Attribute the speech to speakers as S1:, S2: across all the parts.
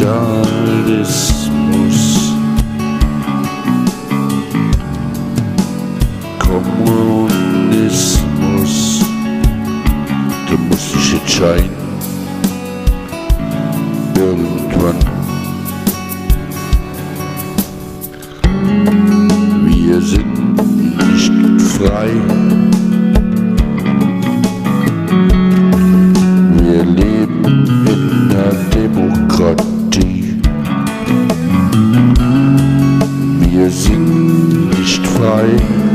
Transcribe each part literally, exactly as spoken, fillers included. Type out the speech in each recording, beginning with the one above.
S1: Kapitalismus, Kommunismus, da muss ich entscheiden, irgendwann. Wir sind nicht frei, wir leben in der Demokratie. Wir sind nicht frei,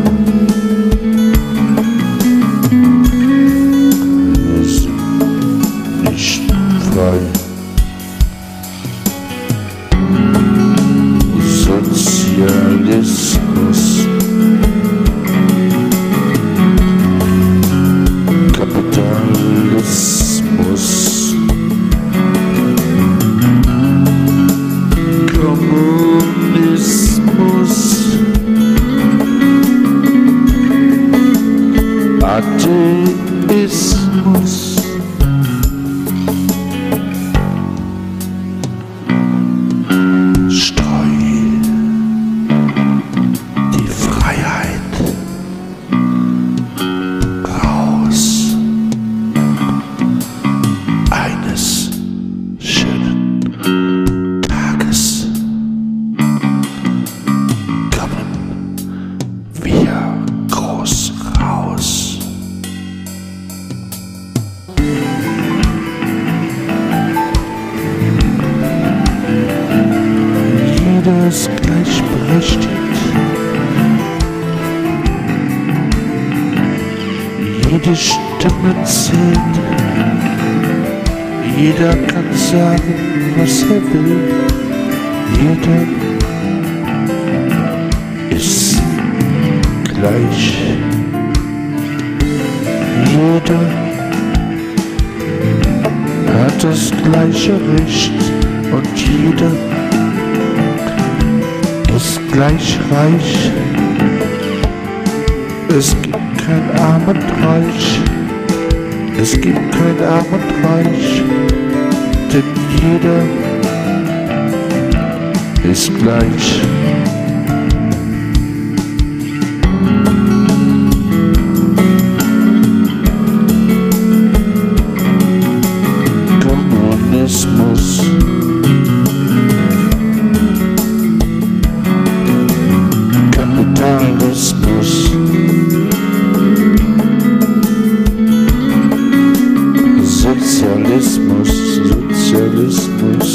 S1: wir sind nicht frei. Sozialismus, Kapitalismus, Kommunismus, Atheismus. Streu die Freiheit raus eines schönen Tages kommen wir groß raus. Jeder ist gleichberechtigt. Jede Stimme zählt. Jeder kann sagen, was er will. Jeder ist gleich. Jeder hat das gleiche Recht und jeder ist gleich reich. Es gibt kein Arm und Reich, es gibt kein Arm und Reich, denn jeder ist gleich. Kommunismus, Kapitalismus, Sozialismus, Sozialismus.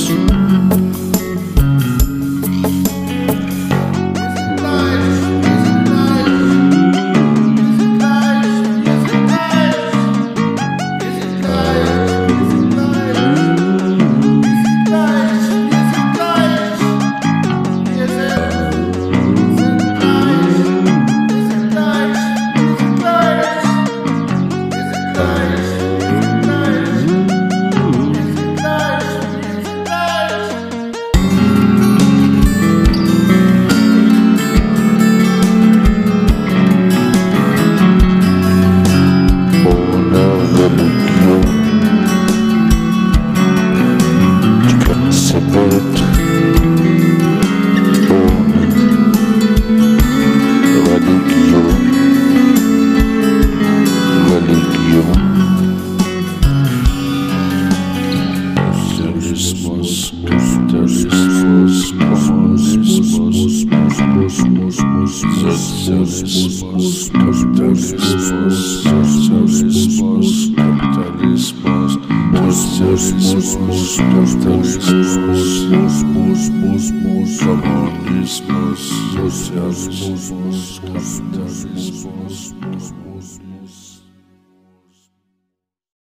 S1: Sozialismus, Kapitalismus, Sozialismus, Kapitalismus, Sozialismus, Kapitalismus, Kommunismus, Sozialismus, Kapitalismus.